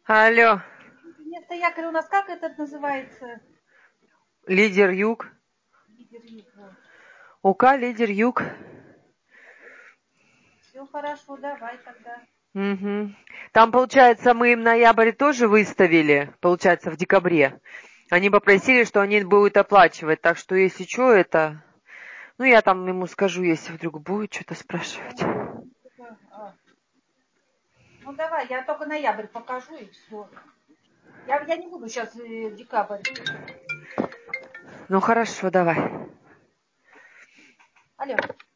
Алло, Вместо якоря у нас как этот называется? лидер Юг. Лидер его. УК лидер Юг. Все хорошо, давай тогда. Угу. Там, получается, мы им ноябрь тоже выставили, получается, в декабре. Они попросили, что они будут оплачивать, так что если что, это... Ну, я там ему скажу, если вдруг будет что-то спрашивать. Ну давай, я только ноябрь покажу и все. Я не буду сейчас декабрь. Ну, хорошо, давай. Алло.